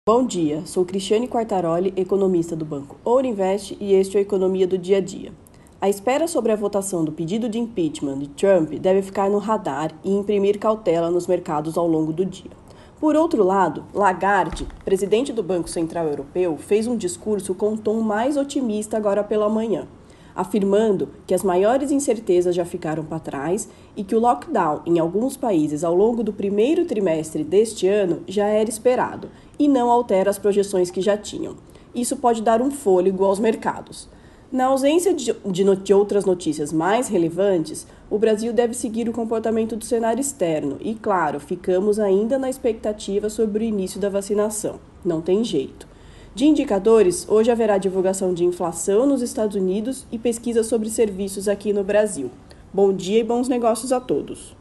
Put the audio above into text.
Bom dia, sou Cristiane Quartaroli, economista do Banco Ouro Invest e este é o Economia do Dia a Dia. A espera sobre a votação do pedido de impeachment de Trump deve ficar no radar e imprimir cautela nos mercados ao longo do dia. Por outro lado, Lagarde, presidente do Banco Central Europeu, fez um discurso com um tom mais otimista agora pela manhã, afirmando que as maiores incertezas já ficaram para trás e que o lockdown em alguns países ao longo do primeiro trimestre deste ano já era esperado e não altera as projeções que já tinham. Isso pode dar um fôlego aos mercados. Na ausência de outras notícias mais relevantes, o Brasil deve seguir o comportamento do cenário externo e, claro, ficamos ainda na expectativa sobre o início da vacinação. Não tem jeito. De indicadores, hoje haverá divulgação de inflação nos Estados Unidos e pesquisa sobre serviços aqui no Brasil. Bom dia e bons negócios a todos!